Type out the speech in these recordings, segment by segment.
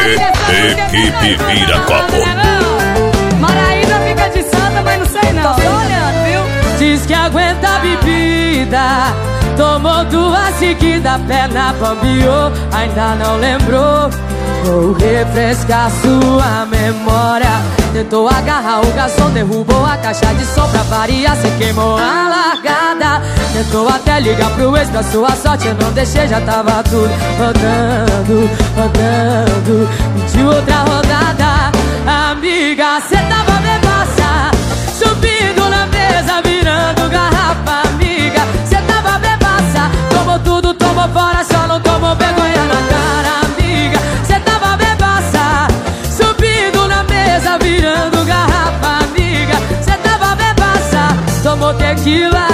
Equipe Vira-Copo. Maraísa fica de santa, mas não sei não. Tô olhando, viu? Diz que aguenta a bebida, tomou 2 seguidas, perna bambiou, ainda não lembrou. Vou refrescar sua memória. Tentou agarrar o garçom, derrubou a caixa de som pra variar, cê queimou a largada. Tentou até ligar pro ex, pra sua sorte eu não deixei, já tava tudo rodando, rodando. Pediu outra rodada. Amiga, cê tava bebaça, subindo na mesa, virando garrafa. Amiga, cê tava bebaça, tomou tudo, tomou fora, só não tomou vergonha na cara. Amiga, cê tava bebaça, subindo na mesa, virando garrafa. Amiga, cê tava bebaça, tomou tequila,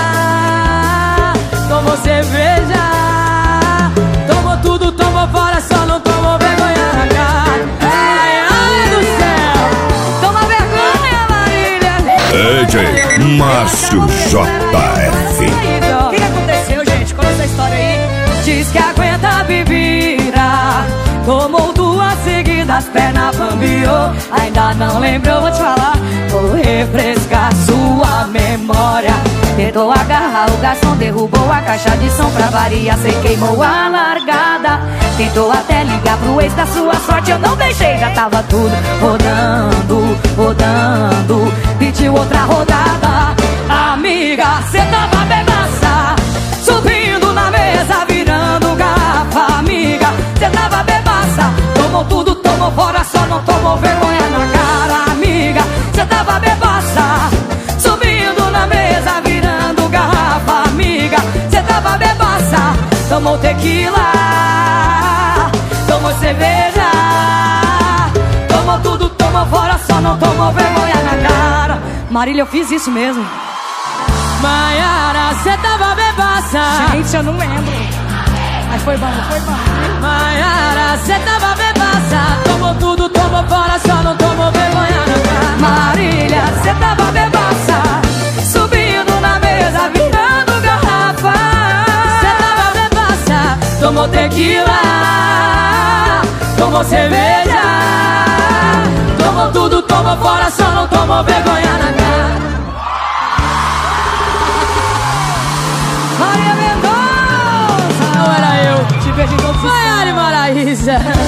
tomou cerveja, tomou tudo, tomou fora, só não tomou vergonha na cara. Ai, ai do céu, toma vergonha, Marília. DJ Márcio JF. O que aconteceu, gente? Conta essa história aí. Diz que aguenta a bebida, tomou 2 seguidas, perna bambiou, ainda não lembrou, vou te falar. Vou refrescar sua memória. Tentou agarrar o garçom, derrubou a caixa de som pra variar, cê queimou a largada. Tentou até ligar pro ex, da sua sorte eu não deixei, já tava tudo rodando, rodando. Pediu outra rodada. Amiga, cê tava bebaça, subindo na mesa, virando garrafa. Amiga, cê tava bebaça, tomou tudo, tomou fora, só não tomou vergonha na cara. Amiga, cê tava bebaça, subindo na mesa, virando garrafa. Amiga, cê tava bebaça, tomou tequila, tomou cerveja, tomou tudo, tomou fora, só não tomou vergonha na cara. Marília, eu fiz isso mesmo. Maiara, cê tava bebaça. Gente, eu não lembro. Mas foi bom, foi bom. Maiara, cê tava bebaça, tomou tudo, tomou fora, só não tomou vergonha na cara. Marília, cê tava bebaça, subindo na mesa, virando garrafa. Cê tava bebaça, Tomou tequila, tomou cerveja, tomou tudo, tomou fora, só não tomou vergonha na cara. Maria Mendonça, não era eu. te vejo em todos os Maiara e Maraísa.